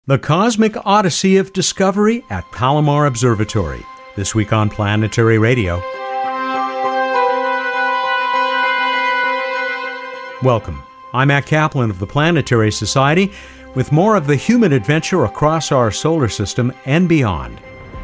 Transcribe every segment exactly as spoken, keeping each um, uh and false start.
The Cosmic Odyssey of Discovery at Palomar Observatory. This week on Planetary Radio. Welcome. I'm Matt Kaplan of the Planetary Society with more of the human adventure across our solar system and beyond.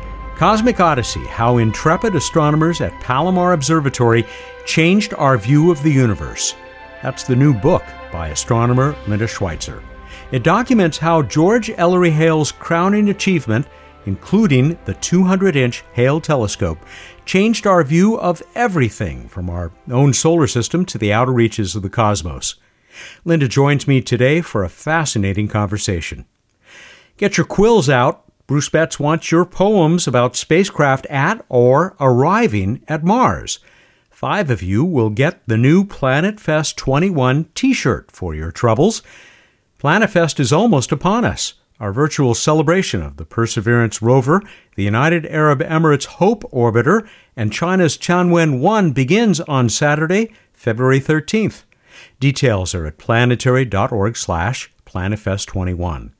Cosmic Odyssey, how intrepid astronomers at Palomar Observatory changed our view of the universe. That's the new book by astronomer Linda Schweitzer. It documents how George Ellery Hale's crowning achievement, including the two hundred inch Hale telescope, changed our view of everything from our own solar system to the outer reaches of the cosmos. Linda joins me today for a fascinating conversation. Get your quills out. Bruce Betts wants your poems about spacecraft at or arriving at Mars. Five of you will get the new Planet Fest twenty-one t-shirt for your troubles. Planet Fest is almost upon us. Our virtual celebration of the Perseverance rover, the United Arab Emirates Hope orbiter, and China's Tianwen one begins on Saturday, February thirteenth. Details are at planetary.org slash planetfest21.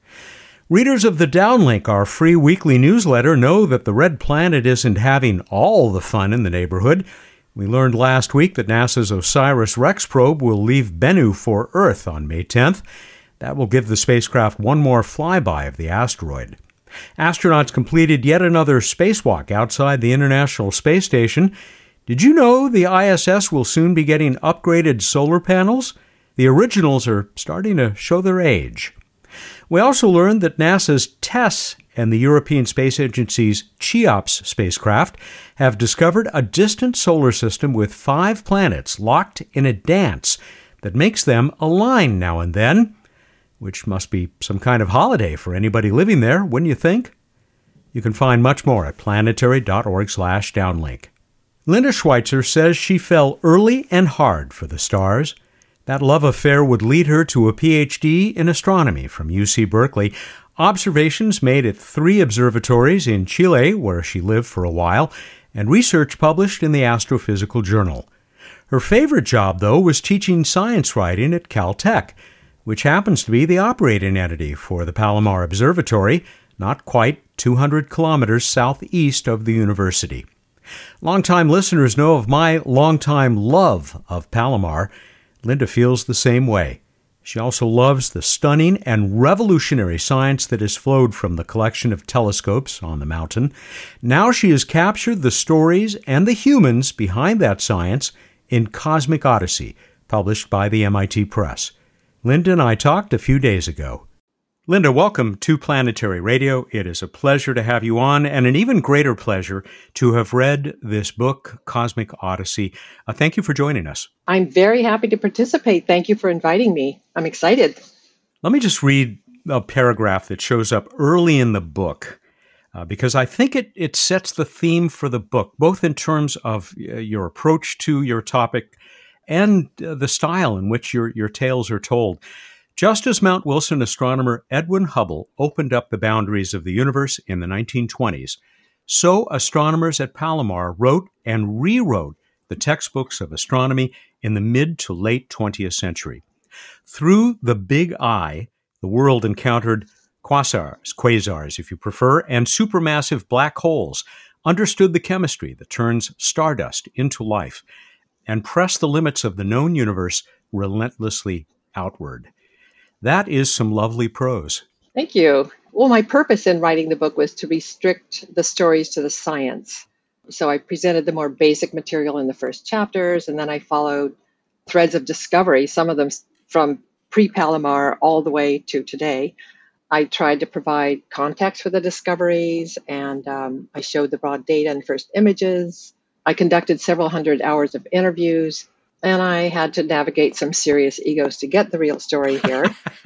Readers of the Downlink, our free weekly newsletter, know that the Red Planet isn't having all the fun in the neighborhood. We learned last week that NASA's OSIRIS-REx probe will leave Bennu for Earth on May tenth. That will give the spacecraft one more flyby of the asteroid. Astronauts completed yet another spacewalk outside the International Space Station. Did you know the I S S will soon be getting upgraded solar panels? The originals are starting to show their age. We also learned that NASA's TESS and the European Space Agency's CHEOPS spacecraft have discovered a distant solar system with five planets locked in a dance that makes them align now and then, which must be some kind of holiday for anybody living there, wouldn't you think? You can find much more at planetary.org slash downlink. Linda Schweitzer says she fell early and hard for the stars. That love affair would lead her to a P H D in astronomy from U C Berkeley. Observations made at three observatories in Chile, where she lived for a while, and research published in the Astrophysical Journal. Her favorite job, though, was teaching science writing at Caltech, which happens to be the operating entity for the Palomar Observatory, not quite two hundred kilometers southeast of the university. Longtime listeners know of my longtime love of Palomar. Linda feels the same way. She also loves the stunning and revolutionary science that has flowed from the collection of telescopes on the mountain. Now she has captured the stories and the humans behind that science in Cosmic Odyssey, published by the M I T Press. Linda and I talked a few days ago. Linda, welcome to Planetary Radio. It is a pleasure to have you on, and an even greater pleasure to have read this book, Cosmic Odyssey. Uh, thank you for joining us. I'm very happy to participate. Thank you for inviting me. I'm excited. Let me just read a paragraph that shows up early in the book, uh, because I think it, it sets the theme for the book, both in terms of uh, your approach to your topic and uh, the style in which your, your tales are told. Just as Mount Wilson astronomer Edwin Hubble opened up the boundaries of the universe in the nineteen twenties, so astronomers at Palomar wrote and rewrote the textbooks of astronomy in the mid to late twentieth century. Through the Big Eye, the world encountered quasars, quasars if you prefer, and supermassive black holes, understood the chemistry that turns stardust into life, and pressed the limits of the known universe relentlessly outward. That is some lovely prose. Thank you. Well, my purpose in writing the book was to restrict the stories to the science. So I presented the more basic material in the first chapters, and then I followed threads of discovery, some of them from pre-Palomar all the way to today. I tried to provide context for the discoveries, and um, I showed the raw data and first images. I conducted several hundred hours of interviews, and I had to navigate some serious egos to get the real story here.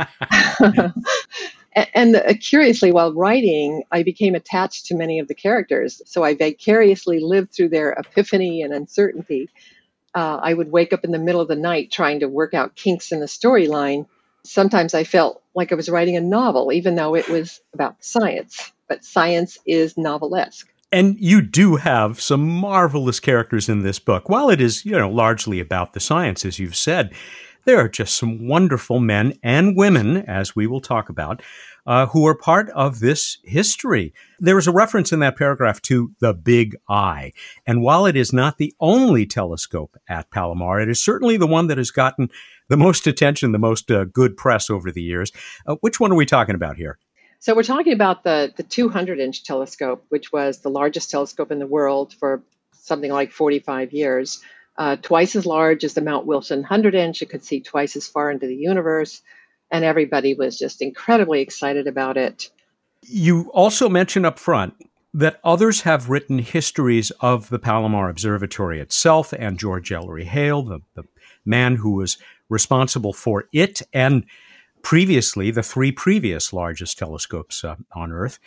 And uh, curiously, while writing, I became attached to many of the characters. So I vicariously lived through their epiphany and uncertainty. Uh, I would wake up in the middle of the night trying to work out kinks in the storyline. Sometimes I felt like I was writing a novel, even though it was about science. But science is novelesque. And you do have some marvelous characters in this book. While it is, you know, largely about the science, as you've said, there are just some wonderful men and women, as we will talk about. uh, who are part of this history. There is a reference in that paragraph to the Big Eye. And while it is not the only telescope at Palomar, it is certainly the one that has gotten the most attention, the most uh, good press over the years. Uh, which one are we talking about here? So we're talking about the, the two hundred inch telescope, which was the largest telescope in the world for something like forty-five years. Uh, twice as large as the Mount Wilson one hundred inch. It could see twice as far into the universe. And everybody was just incredibly excited about it. You also mention up front that others have written histories of the Palomar Observatory itself and George Ellery Hale, the, the man who was responsible for it and previously the three previous largest telescopes uh, on Earth.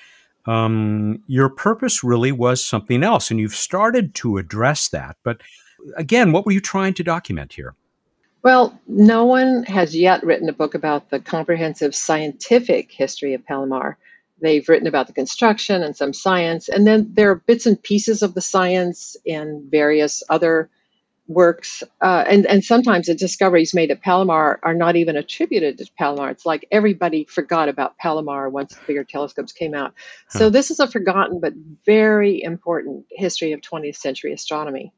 Um, your purpose really was something else, and you've started to address that. But again, what were you trying to document here? Well, no one has yet written a book about the comprehensive scientific history of Palomar. They've written about the construction and some science, and then there are bits and pieces of the science in various other works. Uh, and, and sometimes the discoveries made at Palomar are not even attributed to Palomar. It's like everybody forgot about Palomar once the bigger telescopes came out. Huh. So this is a forgotten but very important history of twentieth century astronomy.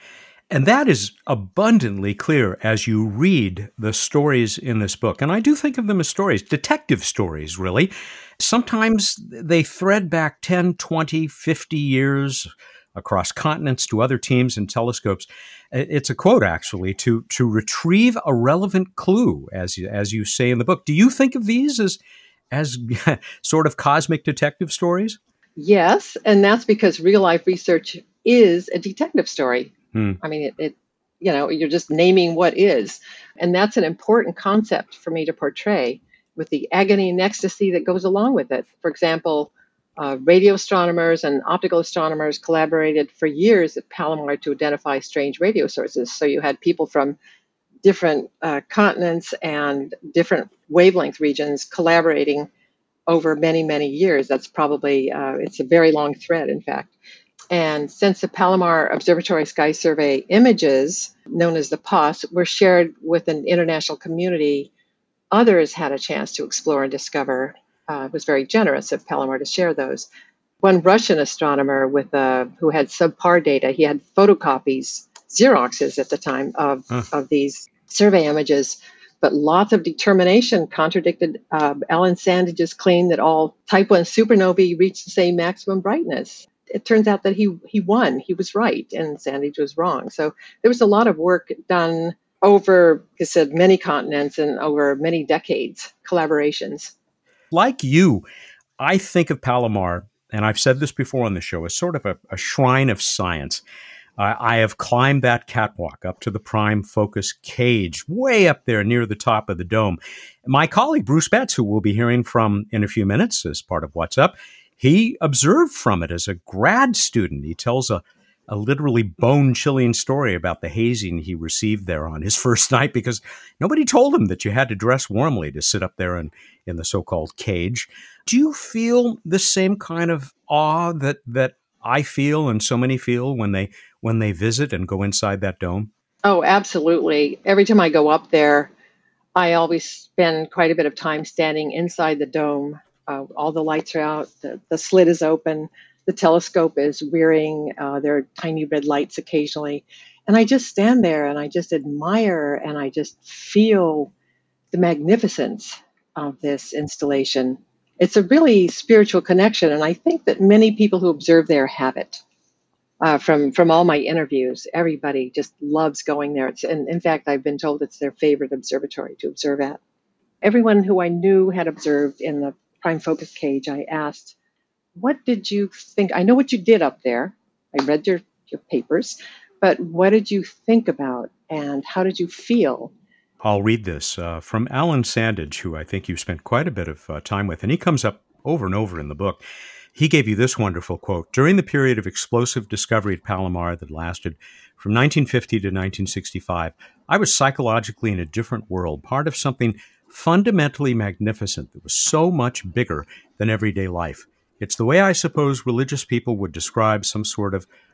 And that is abundantly clear as you read the stories in this book. And I do think of them as stories, detective stories, really. Sometimes they thread back ten, twenty, fifty years across continents to other teams and telescopes. It's a quote, actually, to to retrieve a relevant clue, as you, as you say in the book. Do you think of these as, as sort of cosmic detective stories? Yes, and that's because real-life research is a detective story. Hmm. I mean, it, it, you know, you're just naming what is. And that's an important concept for me to portray with the agony and ecstasy that goes along with it. For example, uh, radio astronomers and optical astronomers collaborated for years at Palomar to identify strange radio sources. So you had people from different uh, continents and different wavelength regions collaborating over many, many years. That's probably, uh, it's a very long thread, in fact. And since the Palomar Observatory Sky Survey images, known as the P O S, were shared with an international community, others had a chance to explore and discover. Uh, it was very generous of Palomar to share those. One Russian astronomer with uh, who had subpar data, he had photocopies, Xeroxes at the time, of, huh. of these survey images, but lots of determination contradicted uh, Alan Sandage's claim that all type one supernovae reach the same maximum brightness. It turns out that he he won. He was right, and Sandage was wrong. So there was a lot of work done over, like I said, many continents and over many decades, collaborations. Like you, I think of Palomar, and I've said this before on the show, as sort of a, a shrine of science. Uh, I have climbed that catwalk up to the prime focus cage, way up there near the top of the dome. My colleague, Bruce Betts, who we'll be hearing from in a few minutes as part of What's Up, he observed from it as a grad student. He tells a, a literally bone-chilling story about the hazing he received there on his first night because nobody told him that you had to dress warmly to sit up there in, in the so-called cage. Do you feel the same kind of awe that that I feel and so many feel when they when they visit and go inside that dome? Oh, absolutely. Every time I go up there, I always spend quite a bit of time standing inside the dome. Uh, all the lights are out, the, the slit is open, the telescope is whirring, uh, there are tiny red lights occasionally. And I just stand there and I just admire and I just feel the magnificence of this installation. It's a really spiritual connection, and I think that many people who observe there have it. Uh, from, from all my interviews, everybody just loves going there. It's, and in fact, I've been told it's their favorite observatory to observe at. Everyone who I knew had observed in the prime focus cage, I asked, what did you think? I know what you did up there. I read your, your papers, but what did you think about and how did you feel? I'll read this uh, from Alan Sandage, who I think you spent quite a bit of uh, time with, and he comes up over and over in the book. He gave you this wonderful quote. During the period of explosive discovery at Palomar that lasted from nineteen fifty to nineteen sixty-five, I was psychologically in a different world, part of something fundamentally magnificent that was so much bigger than everyday life. It's the way I suppose religious people would describe some sort of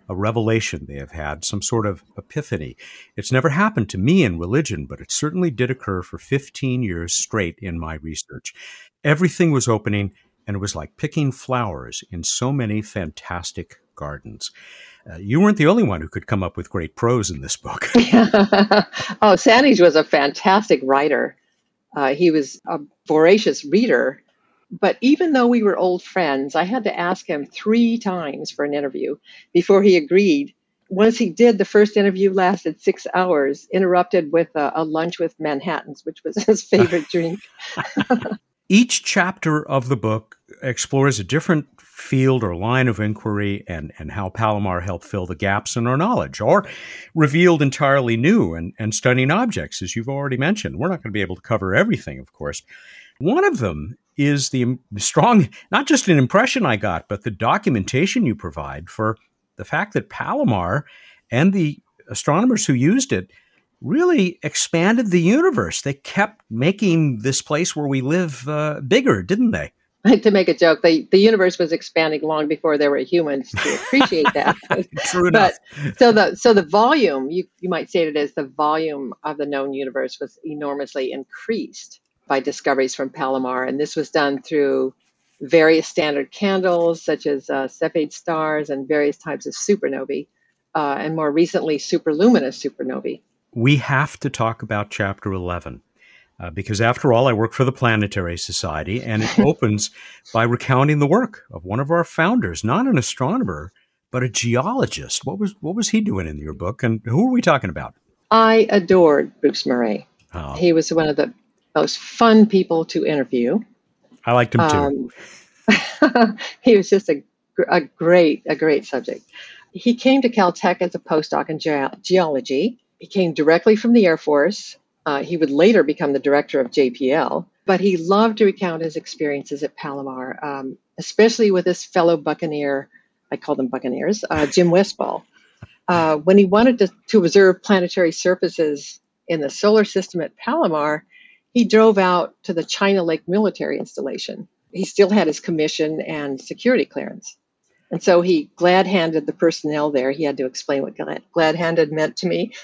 a revelation they have had, some sort of epiphany. It's never happened to me in religion, but it certainly did occur for fifteen years straight in my research. Everything was opening, and it was like picking flowers in so many fantastic gardens. Uh, you weren't the only one who could come up with great prose in this book. Oh, Sandage was a fantastic writer. Uh, he was a voracious reader. But even though we were old friends, I had to ask him three times for an interview before he agreed. Once he did, the first interview lasted six hours, interrupted with a, a lunch with Manhattans, which was his favorite drink. Each chapter of the book explores a different field or line of inquiry and, and how Palomar helped fill the gaps in our knowledge or revealed entirely new and, and stunning objects, as you've already mentioned. We're not going to be able to cover everything, of course. One of them is the strong, not just an impression I got, but the documentation you provide for the fact that Palomar and the astronomers who used it really expanded the universe. They kept making this place where we live uh, bigger, didn't they? To make a joke, the, the universe was expanding long before there were humans to appreciate that. True enough. But so the so the volume, you, you might say it as the volume of the known universe was enormously increased by discoveries from Palomar. And this was done through various standard candles, such as uh, Cepheid stars and various types of supernovae, uh, and more recently, superluminous supernovae. We have to talk about Chapter eleven, uh, because after all, I work for the Planetary Society, and it opens by recounting the work of one of our founders, not an astronomer, but a geologist. What was what was he doing in your book, and who are we talking about? I adored Bruce Murray. Oh. He was one of the most fun people to interview. I liked him too. Um, he was just a, a great, a great subject. He came to Caltech as a postdoc in ge- geology. He came directly from the Air Force. Uh, he would later become the director of J P L, but he loved to recount his experiences at Palomar, um, especially with his fellow Buccaneer, I call them Buccaneers, uh, Jim Westfall. Uh, when he wanted to, to observe planetary surfaces in the solar system at Palomar, he drove out to the China Lake military installation. He still had his commission and security clearance. And so he glad-handed the personnel there. He had to explain what glad, glad-handed meant to me.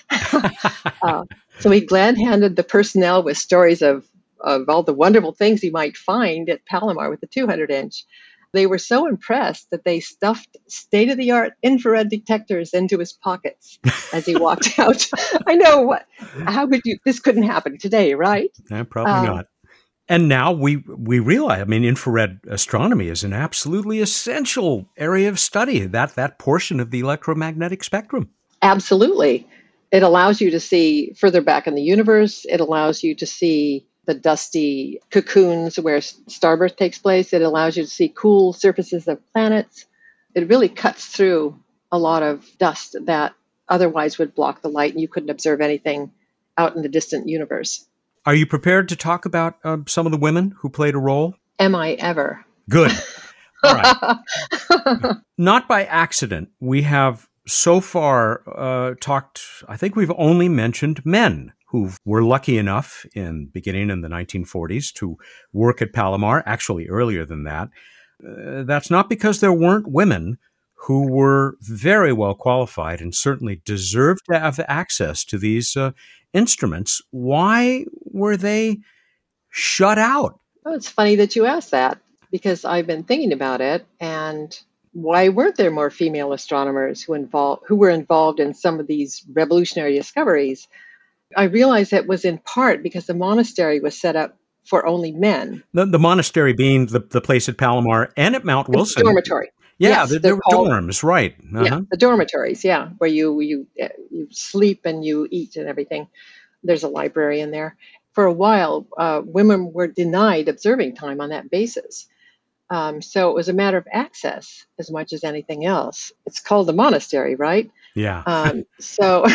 uh, so he glad-handed the personnel with stories of, of all the wonderful things you might find at Palomar with the two hundred inch. They were so impressed that they stuffed state-of-the-art infrared detectors into his pockets as he walked out. I know, what? How could you, this couldn't happen today, right? Yeah, probably Um, not. And now we we realize, I mean, infrared astronomy is an absolutely essential area of study, that that portion of the electromagnetic spectrum. Absolutely. It allows you to see further back in the universe. It allows you to see the dusty cocoons where starbirth takes place. It allows you to see cool surfaces of planets. It really cuts through a lot of dust that otherwise would block the light and you couldn't observe anything out in the distant universe. Are you prepared to talk about uh, some of the women who played a role? Am I ever? Good. All right. Not by accident. We have so far uh, talked, I think we've only mentioned men who were lucky enough in beginning in the nineteen forties to work at Palomar, actually earlier than that. Uh, that's not because there weren't women who were very well qualified and certainly deserved to have access to these uh, instruments. Why were they shut out? Oh, it's funny that you asked that because I've been thinking about it. And why weren't there more female astronomers who involved who were involved in some of these revolutionary discoveries? I realized it was in part because the monastery was set up for only men. The, the monastery being the, the place at Palomar and at Mount Wilson. The dormitory. Yeah, yes, there, there were called, dorms, right. Uh-huh. Yeah, the dormitories, yeah, where you, you, you sleep and you eat and everything. There's a library in there. For a while, uh, women were denied observing time on that basis. Um, so it was a matter of access as much as anything else. It's called the monastery, right? Yeah. um, so,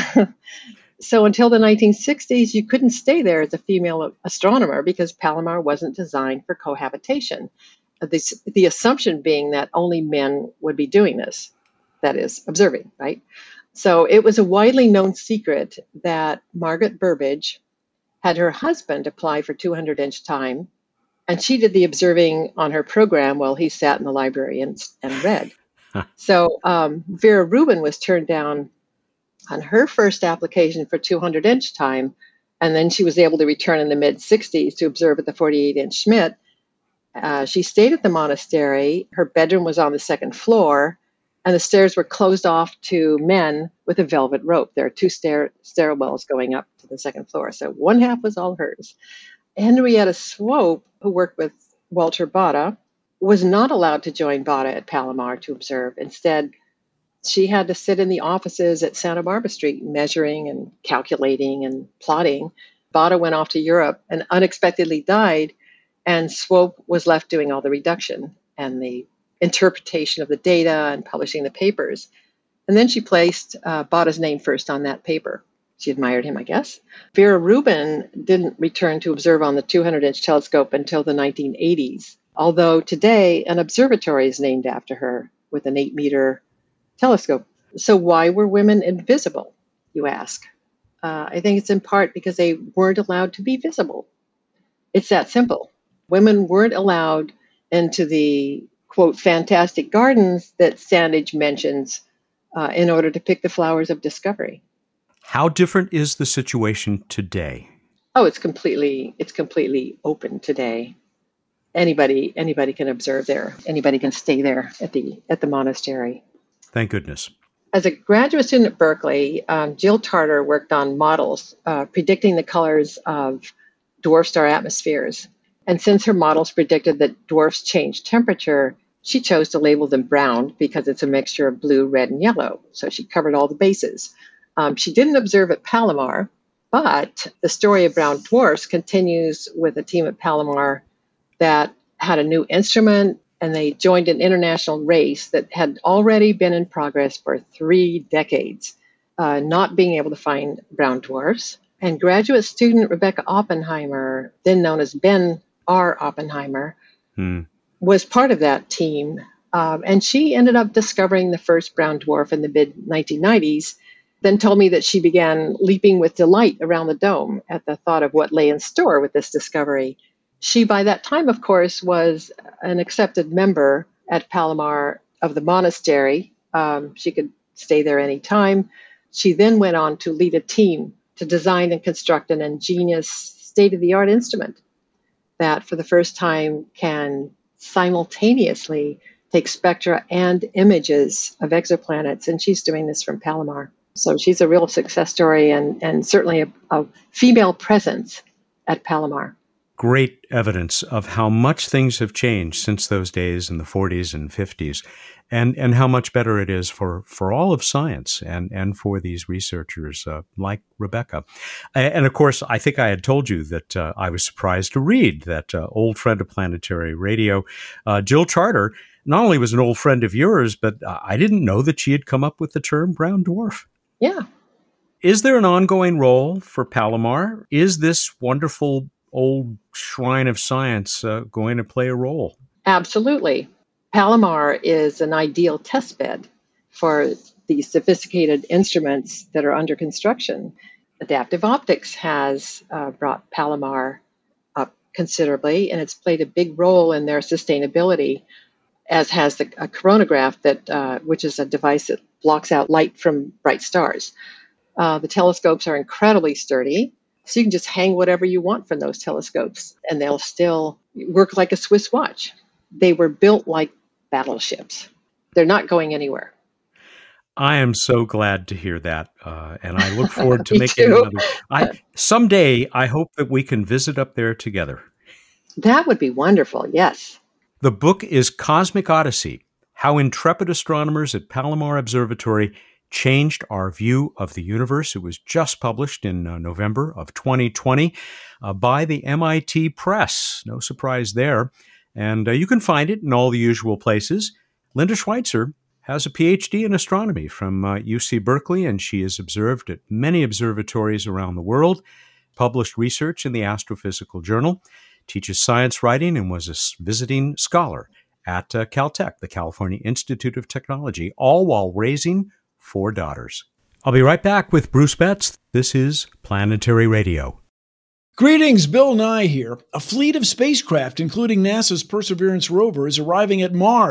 so until the nineteen sixties, you couldn't stay there as a female astronomer because Palomar wasn't designed for cohabitation. The, the assumption being that only men would be doing this, that is, observing, right? So it was a widely known secret that Margaret Burbage had her husband apply for two hundred inch time, and she did the observing on her program while he sat in the library and, and read. So um, Vera Rubin was turned down on her first application for two hundred inch time, and then she was able to return in the mid sixties to observe at the forty-eight inch Schmidt. Uh, she stayed at the monastery. Her bedroom was on the second floor, and the stairs were closed off to men with a velvet rope. There are two stair- stairwells going up to the second floor, so one half was all hers. Henrietta Swope, who worked with Walter Baade, was not allowed to join Baade at Palomar to observe. Instead, she had to sit in the offices at Santa Barbara Street, measuring and calculating and plotting. Baade went off to Europe and unexpectedly died, and Swope was left doing all the reduction and the interpretation of the data and publishing the papers. And then she placed uh, Bade's name first on that paper. She admired him, I guess. Vera Rubin didn't return to observe on the two hundred inch telescope until the nineteen eighties, although today an observatory is named after her with an eight meter telescope. So why were women invisible, you ask? Uh, I think it's in part because they weren't allowed to be visible. It's that simple. Women weren't allowed into the, quote, fantastic gardens that Sandage mentions uh, in order to pick the flowers of discovery. How different is the situation today? Oh, it's completely it's completely open today. Anybody anybody can observe there. Anybody can stay there at the at the monastery. Thank goodness. As a graduate student at Berkeley, um, Jill Tarter worked on models uh, predicting the colors of dwarf star atmospheres. And since her models predicted that dwarfs change temperature, she chose to label them brown because it's a mixture of blue, red, and yellow. So she covered all the bases. Um, she didn't observe at Palomar, but the story of brown dwarfs continues with a team at Palomar that had a new instrument, and they joined an international race that had already been in progress for three decades, uh, not being able to find brown dwarfs. And graduate student Rebecca Oppenheimer, then known as Ben R. Oppenheimer, hmm. was part of that team. Um, and she ended up discovering the first brown dwarf in the mid nineteen nineties, then told me that she began leaping with delight around the dome at the thought of what lay in store with this discovery. She, by that time, of course, was an accepted member at Palomar of the monastery. Um, she could stay there any time. She then went on to lead a team to design and construct an ingenious state-of-the-art instrument that, for the first time, can simultaneously take spectra and images of exoplanets. And she's doing this from Palomar. So she's a real success story and, and certainly a, a female presence at Palomar. Great evidence of how much things have changed since those days in the forties and fifties, and, and how much better it is for, for all of science and, and for these researchers uh, like Rebecca. And of course, I think I had told you that uh, I was surprised to read that uh, old friend of Planetary Radio, uh, Jill Tarter, not only was an old friend of yours, but I didn't know that she had come up with the term brown dwarf. Yeah. Is there an ongoing role for Palomar? Is this wonderful old shrine of science uh, going to play a role? Absolutely. Palomar is an ideal testbed for the sophisticated instruments that are under construction. Adaptive Optics has uh, brought Palomar up considerably, and it's played a big role in their sustainability, as has the a coronagraph, that uh, which is a device that blocks out light from bright stars. Uh, the telescopes are incredibly sturdy, so you can just hang whatever you want from those telescopes, and they'll still work like a Swiss watch. They were built like battleships. They're not going anywhere. I am so glad to hear that, uh, and I look forward to Me making too. another. I, someday, I hope that we can visit up there together. That would be wonderful, yes. The book is Cosmic Odyssey, How Intrepid Astronomers at Palomar Observatory Changed Our View of the Universe. It was just published in uh, November of twenty twenty uh, by the M I T Press. No surprise there. And uh, you can find it in all the usual places. Linda Schweitzer has a P H D in astronomy from uh, U C Berkeley, and she has observed at many observatories around the world, published research in the Astrophysical Journal, teaches science writing, and was a visiting scholar at uh, Caltech, the California Institute of Technology, all while raising four daughters. I'll be right back with Bruce Betts. This is Planetary Radio. Greetings, Bill Nye here. A fleet of spacecraft, including NASA's Perseverance rover, is arriving at Mars.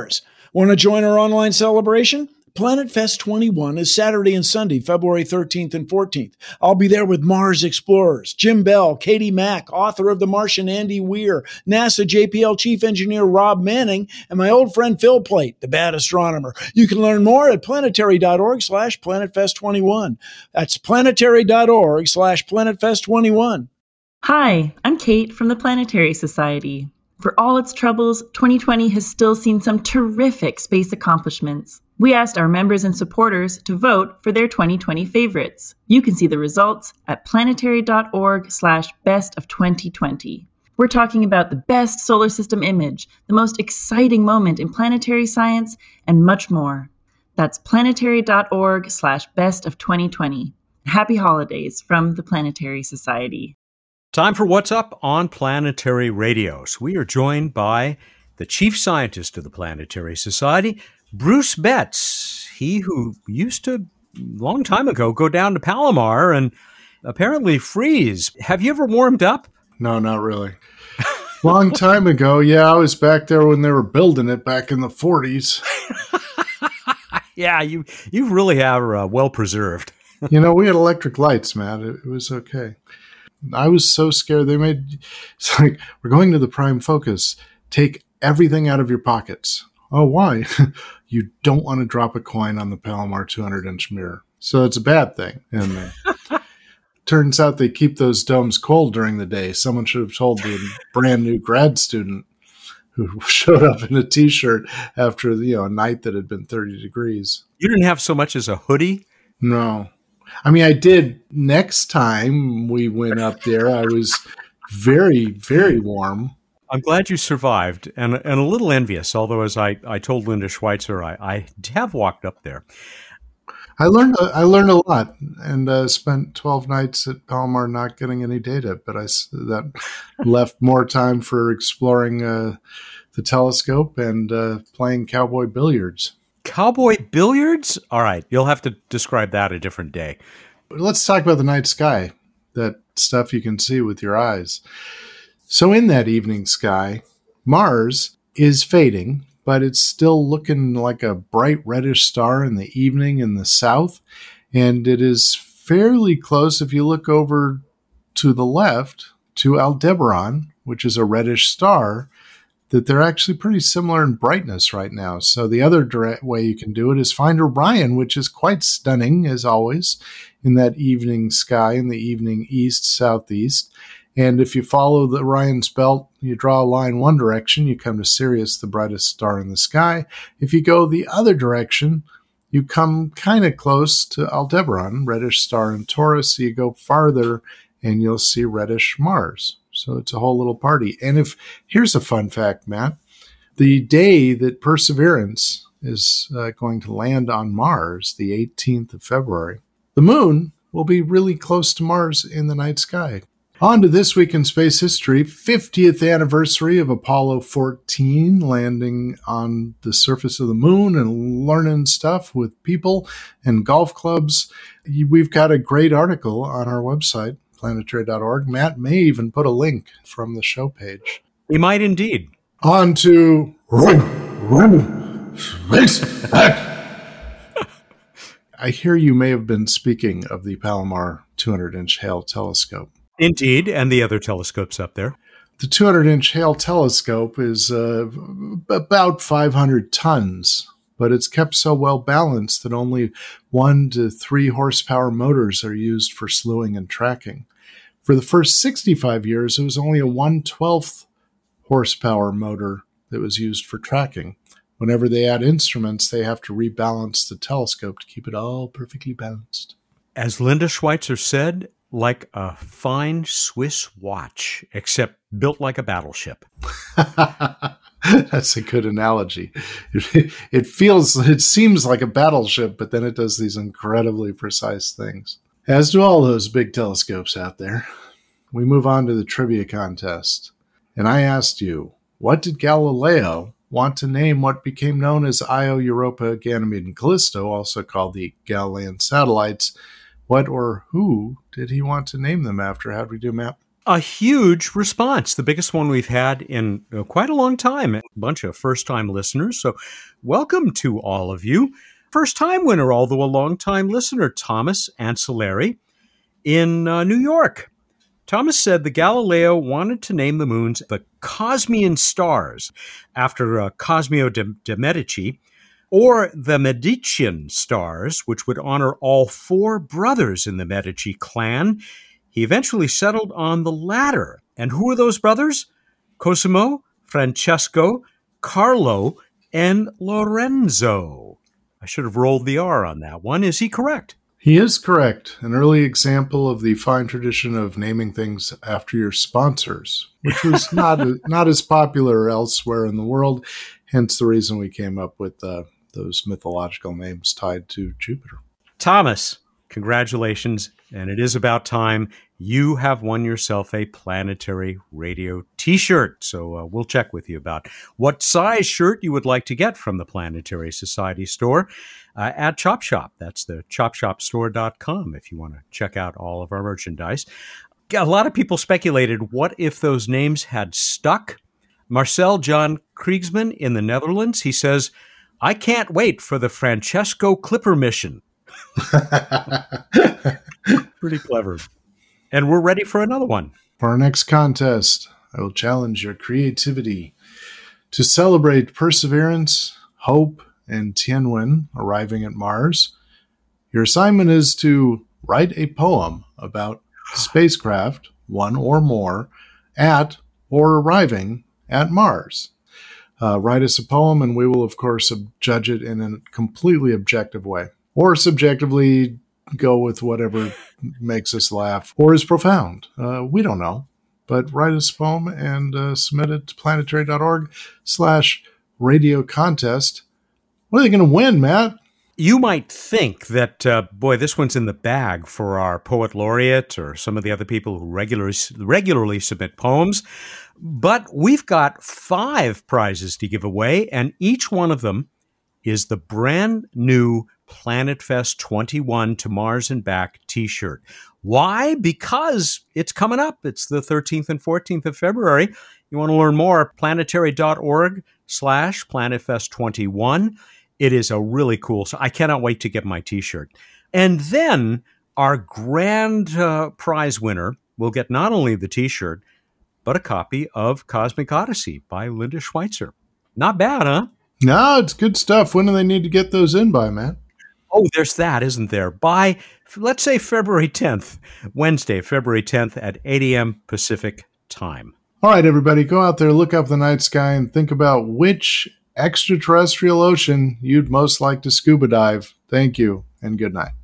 Want to join our online celebration? Planet Fest twenty-one is Saturday and Sunday, February thirteenth and fourteenth. I'll be there with Mars explorers, Jim Bell, Katie Mack, author of The Martian Andy Weir, NASA J P L Chief Engineer Rob Manning, and my old friend Phil Plait, the bad astronomer. You can learn more at planetary.org slash planetfest21. That's planetary.org slash planetfest21. Hi, I'm Kate from the Planetary Society. For all its troubles, twenty twenty has still seen some terrific space accomplishments. We asked our members and supporters to vote for their twenty twenty favorites. You can see the results at planetary.org slash best of 2020. We're talking about the best solar system image, the most exciting moment in planetary science, and much more. That's planetary.org slash best of 2020. Happy holidays from the Planetary Society. Time for What's Up on Planetary Radios. We are joined by the chief scientist of the Planetary Society, Bruce Betts, he who used to, a long time ago, go down to Palomar and apparently freeze. Have you ever warmed up? No, not really. Long time ago, yeah, I was back there when they were building it back in the forties. Yeah, you you really are uh, well preserved. You know, we had electric lights, Matt. It, it was okay. I was so scared. They made, it's like, we're going to the prime focus. Take everything out of your pockets. Oh, why? You don't want to drop a coin on the Palomar two hundred inch mirror. So it's a bad thing. And uh, turns out they keep those domes cold during the day. Someone should have told the brand new grad student who showed up in a T-shirt after, you know, a night that had been thirty degrees. You didn't have so much as a hoodie? No. I mean, I did next time we went up there. I was very, very warm. I'm glad you survived, and and a little envious, although as I, I told Linda Schweitzer, I, I have walked up there. I learned I learned a lot, and uh, spent twelve nights at Palomar not getting any data, but I, that left more time for exploring uh, the telescope and uh, playing cowboy billiards. Cowboy billiards? All right, you'll have to describe that a different day. Let's talk about the night sky, that stuff you can see with your eyes. So in that evening sky, Mars is fading, but it's still looking like a bright reddish star in the evening in the south. And it is fairly close, if you look over to the left, to Aldebaran, which is a reddish star, that they're actually pretty similar in brightness right now. So the other direct way you can do it is find Orion, which is quite stunning, as always, in that evening sky in the evening east-southeast. And if you follow the Orion's belt, you draw a line one direction, you come to Sirius, the brightest star in the sky. If you go the other direction, you come kind of close to Aldebaran, reddish star in Taurus. So you go farther, and you'll see reddish Mars. So it's a whole little party. And if here's a fun fact, Matt. The day that Perseverance is uh, going to land on Mars, the eighteenth of February, the moon will be really close to Mars in the night sky. On to This Week in Space History, fiftieth anniversary of Apollo fourteen landing on the surface of the moon and learning stuff with people and golf clubs. We've got a great article on our website, planetary dot org. Matt may even put a link from the show page. We might indeed. On to Space Act. I hear you may have been speaking of the Palomar two hundred inch Hale telescope. Indeed, and the other telescopes up there. The two hundred inch Hale telescope is uh, about five hundred tons, but it's kept so well balanced that only one to three horsepower motors are used for slewing and tracking. For the first sixty-five years, it was only a one twelfth horsepower motor that was used for tracking. Whenever they add instruments, they have to rebalance the telescope to keep it all perfectly balanced. As Linda Schweitzer said, like a fine Swiss watch, except built like a battleship. That's a good analogy. It, it feels, it seems like a battleship, but then it does these incredibly precise things. As do all those big telescopes out there. We move on to the trivia contest. And I asked you, what did Galileo want to name what became known as Io, Europa, Ganymede, and Callisto, also called the Galilean satellites? What or who did he want to name them after? How'd we do, Matt? A huge response, the biggest one we've had in uh, quite a long time. A bunch of first-time listeners, so welcome to all of you. First-time winner, although a long-time listener, Thomas Ancillary in uh, New York. Thomas said the Galileo wanted to name the moons the Cosmian stars after uh, Cosimo de, de Medici, or the Medician stars, which would honor all four brothers in the Medici clan. He eventually settled on the latter. And who are those brothers? Cosimo, Francesco, Carlo, and Lorenzo. I should have rolled the R on that one. Is he correct? He is correct. An early example of the fine tradition of naming things after your sponsors, which was not not as popular elsewhere in the world, hence the reason we came up with uh, those mythological names tied to Jupiter. Thomas, congratulations, and it is about time. You have won yourself a Planetary Radio t-shirt, so uh, we'll check with you about what size shirt you would like to get from the Planetary Society store uh, at Chop Shop. That's the chop shop store dot com if you want to check out all of our merchandise. A lot of people speculated, what if those names had stuck? Marcel John Kriegsman in the Netherlands, he says, I can't wait for the Francesco Clipper mission. Pretty clever. And we're ready for another one. For our next contest, I will challenge your creativity to celebrate perseverance, hope, and Tianwen arriving at Mars. Your assignment is to write a poem about spacecraft, one or more, at or arriving at Mars. Uh, write us a poem, and we will, of course, judge it in a completely objective way. Or subjectively go with whatever makes us laugh or is profound. Uh, we don't know. But write us a poem and uh, submit it to planetary.org slash radio contest. What are they going to win, Matt? You might think that, uh, boy, this one's in the bag for our poet laureate or some of the other people who regularly, regularly submit poems. But we've got five prizes to give away, and each one of them is the brand new Planet Fest twenty-one to Mars and Back t-shirt. Why? Because it's coming up. It's the thirteenth and fourteenth of February. You want to learn more, planetary.org slash planetfest21. It is a really cool, so I cannot wait to get my t-shirt. And then our grand uh, prize winner will get not only the t-shirt, but a copy of Cosmic Odyssey by Linda Schweitzer. Not bad, huh? No, it's good stuff. When do they need to get those in by, Matt? Oh, there's that, isn't there? By, let's say, February tenth, Wednesday, February tenth at eight a.m. Pacific time. All right, everybody, go out there, look up the night sky, and think about which extraterrestrial ocean you'd most like to scuba dive. Thank you, and good night.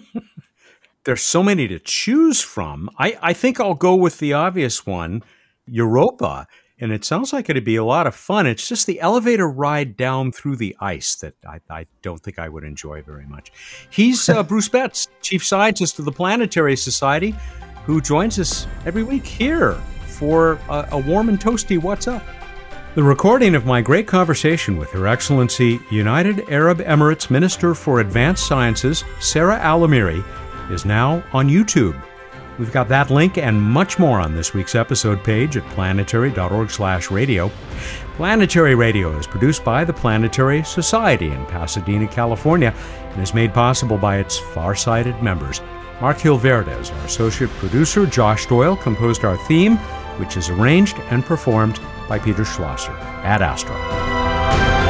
There's so many to choose from. I, I think I'll go with the obvious one, Europa. And it sounds like it'd be a lot of fun. It's just the elevator ride down through the ice that I, I don't think I would enjoy very much. He's uh, Bruce Betts, Chief Scientist of the Planetary Society, who joins us every week here for a, a warm and toasty What's Up. The recording of my great conversation with Her Excellency United Arab Emirates Minister for Advanced Sciences, Sarah Al-Amiri, is now on YouTube. We've got that link and much more on this week's episode page at planetary.org slash radio. Planetary Radio is produced by the Planetary Society in Pasadena, California, and is made possible by its far-sighted members. Mark Hilverde is our associate producer. Josh Doyle composed our theme, which is arranged and performed by Peter Schlosser. Ad Astra.